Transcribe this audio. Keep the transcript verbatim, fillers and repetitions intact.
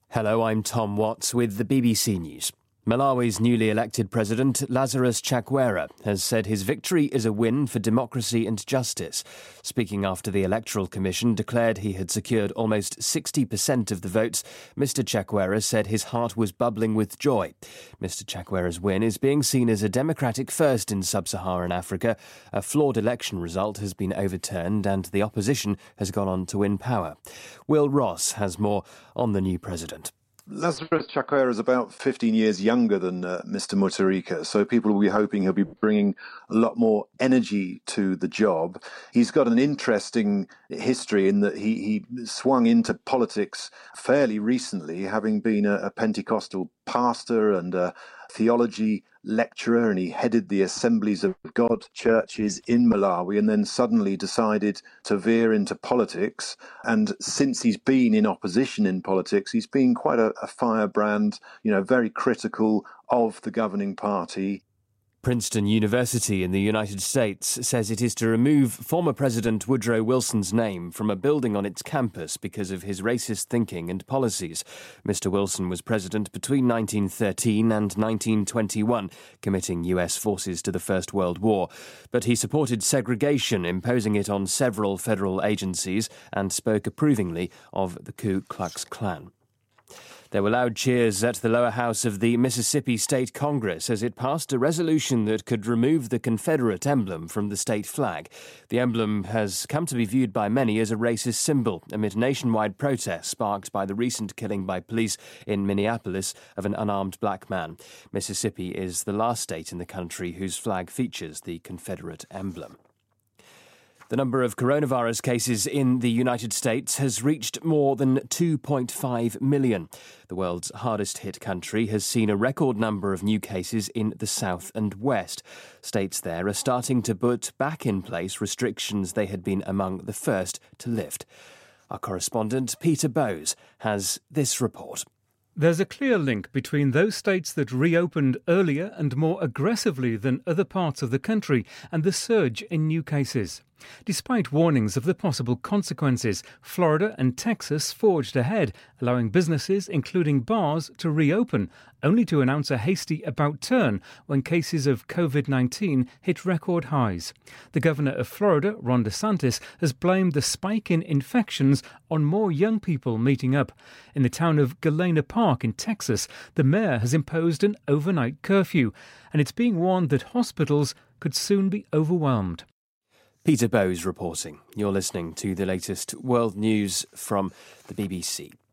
Hello, I'm Tom Watts with the B B C News. Malawi's newly elected president, Lazarus Chakwera, has said his victory is a win for democracy and justice. Speaking after the Electoral Commission declared he had secured almost sixty percent of the votes, Mister Chakwera said his heart was bubbling with joy. Mister Chakwera's win is being seen as a democratic first in sub-Saharan Africa. A flawed election result has been overturned and the opposition has gone on to win power. Will Ross has more on the new president. Lazarus Chakwera is about fifteen years younger than uh, Mister Mutharika, so people will be hoping he'll be bringing a lot more energy to the job. He's got an interesting history in that he, he swung into politics fairly recently, having been a, a Pentecostal pastor and a theology lecturer, and he headed the Assemblies of God churches in Malawi, and then suddenly decided to veer into politics. And since he's been in opposition in politics, he's been quite a, a firebrand, you know, very critical of the governing party. Princeton University in the United States says it is to remove former President Woodrow Wilson's name from a building on its campus because of his racist thinking and policies. Mister Wilson was president between nineteen thirteen and nineteen twenty-one, committing U S forces to the First World War. But he supported segregation, imposing it on several federal agencies, and spoke approvingly of the Ku Klux Klan. There were loud cheers at the lower house of the Mississippi State Congress as it passed a resolution that could remove the Confederate emblem from the state flag. The emblem has come to be viewed by many as a racist symbol amid nationwide protests sparked by the recent killing by police in Minneapolis of an unarmed black man. Mississippi is the last state in the country whose flag features the Confederate emblem. The number of coronavirus cases in the United States has reached more than two point five million. The world's hardest-hit country has seen a record number of new cases in the south and west. States there are starting to put back in place restrictions they had been among the first to lift. Our correspondent, Peter Bowes, has this report. There's a clear link between those states that reopened earlier and more aggressively than other parts of the country and the surge in new cases. Despite warnings of the possible consequences, Florida and Texas forged ahead, allowing businesses, including bars, to reopen, only to announce a hasty about-turn when cases of covid nineteen hit record highs. The governor of Florida, Ron DeSantis, has blamed the spike in infections on more young people meeting up. In the town of Galena Park in Texas, the mayor has imposed an overnight curfew, and it's being warned that hospitals could soon be overwhelmed. Peter Bowes reporting. You're listening to the latest world news from the B B C.